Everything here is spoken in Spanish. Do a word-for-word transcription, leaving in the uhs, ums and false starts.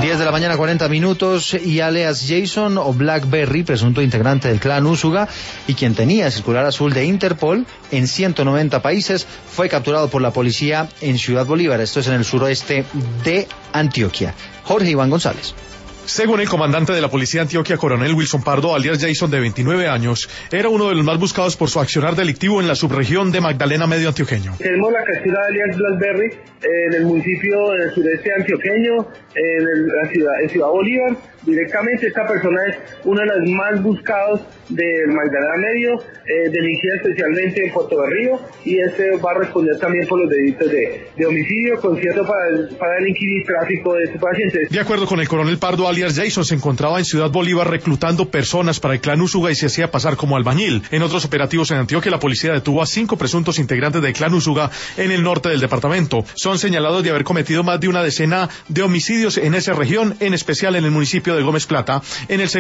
diez de la mañana, cuarenta minutos, y alias Jason o Blackberry, presunto integrante del clan Úsuga y quien tenía circular azul de Interpol en ciento noventa países, fue capturado por la policía en Ciudad Bolívar. Esto es en el suroeste de Antioquia. Jorge Iván González. Según el comandante de la policía de Antioquia, coronel Wilson Pardo, alias Jason, de veintinueve años, era uno de los más buscados por su accionar delictivo en la subregión de Magdalena Medio antioqueño. Tenemos la captura de alias Blackberry en el municipio, en el sureste antioqueño, en el, la ciudad, en Ciudad Bolívar. Directamente esta persona es uno de los más buscados del Magdalena Medio, eh, delinquía especialmente en Puerto Berrío, y este va a responder también por los delitos de, de homicidio, concierto para, para delinquir y tráfico de estupefacientes. De acuerdo con el coronel Pardo, alias Jason se encontraba en Ciudad Bolívar reclutando personas para el clan Úsuga y se hacía pasar como albañil. En otros operativos en Antioquia, la policía detuvo a cinco presuntos integrantes del clan Úsuga en el norte del departamento. Son señalados de haber cometido más de una decena de homicidios en esa región, en especial en el municipio de Gómez Plata, en el